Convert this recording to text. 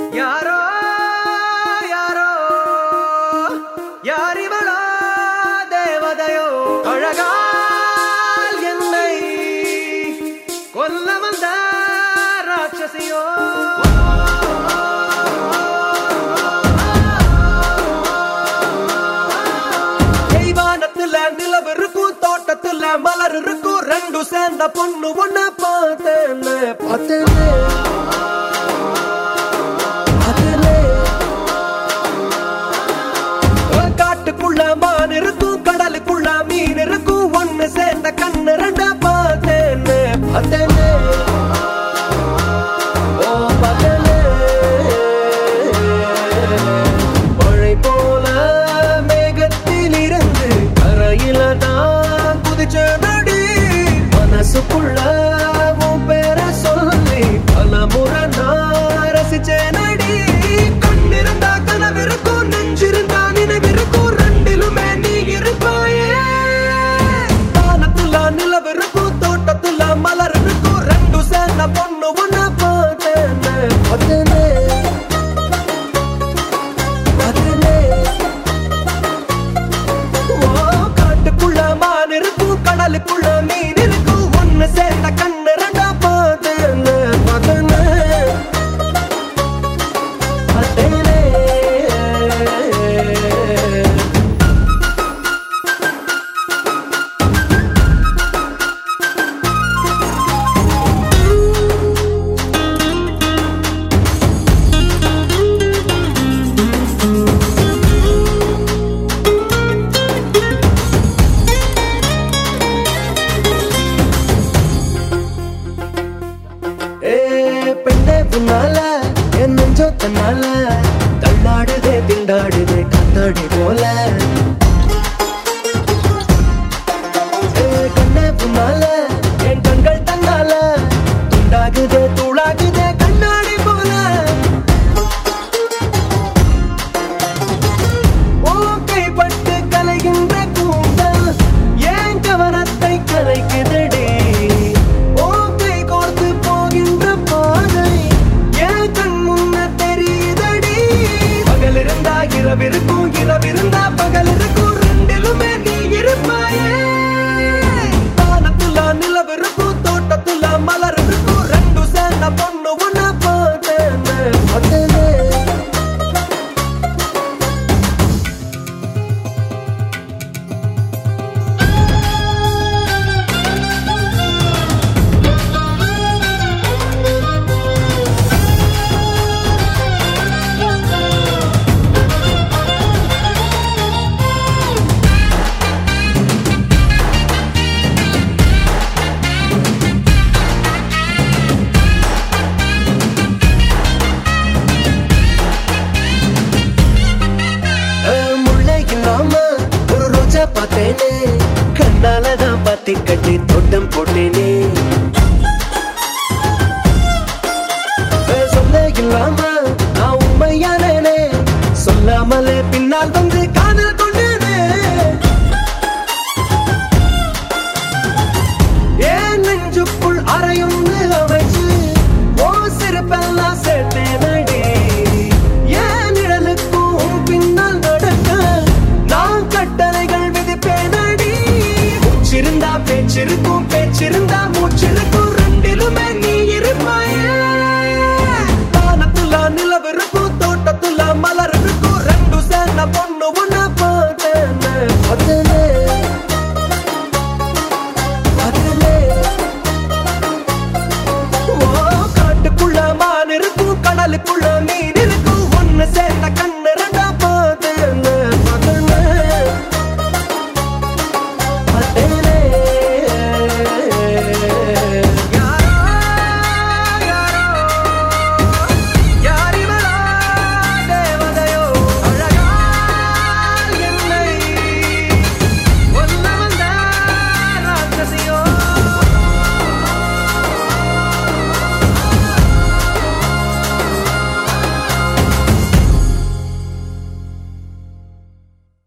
யாரோ யாரோ யாரிவளோ தேவதையோ அழகால் என்னை கொல்ல வந்த ராட்சசியோ நிலவு இருக்கும் தோட்டத்துல மலர் இருக்கும் ரெண்டு சேர்ந்த பொண்ணு ஒண்ணு பார்த்தேன்னு காட்டுக்குள்ள மான் இருக்கும் கடலுக்குள்ள மீன் இருக்கும் ஒண்ணு சேர்ந்த கண்ணு ரெண்ட பார்த்தேன்னு மழை போல மேகத்தில் இருந்து கரையில நான் குதிச்ச நடி மனசுக்குள்ள உன் பேரை சொல்லி பல முறை நான் ரசிச்ச நடி கண்ணிருந்தா கனவிருக்கும் நெஞ்சிருந்தா நினைவிருக்கும் ரெண்டிலுமே நீ இருப்பாயே தானத்துல நிலவிருக்கும் தோட்டத்துல மலர் இருக்கும் ரெண்டு சேர்ந்த பொண்ணு ஒண்ணு பார்த்தேன்னு காட்டுக்குள்ள மான் இருக்கும் கடலுக்குள்ள மீன் இருக்கும் ஒண்ணு சேர்ந்த கண்ணு ரெண்டா பார்த்தேன்னு பெண்ணே புன்னால என் நெஞ்சோ தன்னால தள்ளாடுதே திண்டாடுதே கத்தாடி போல கண்ணே புன்னால என் கண்கள் தன்னால துண்டாகுதே தூளாகுதே கண்ணாடி போல ஓ கைப்பட்டு கலைகின்ற கூந்தல் ஏன் கவனத்தை கலைக்குதடி இரவிருக்கும் இரவிருந்தா பகல் இருக்கும் ரெண்டிலுமே நீ இருப்பாயே தானத்துல நிலவிருக்கும் தோட்டத்துல மலர் இருக்கும் ரெண்டு சேர்ந்த பொண்ணு ஒண்ணு பார்த்தேன்னு ஒரு ரோஜா பார்த்தேனே கண்ணாலதான் பாத்தி கட்டி தோட்டம் போட்டேனே சொல்ல இல்லாம நான் உண்மையானே சொல்லாமலே பின்னால்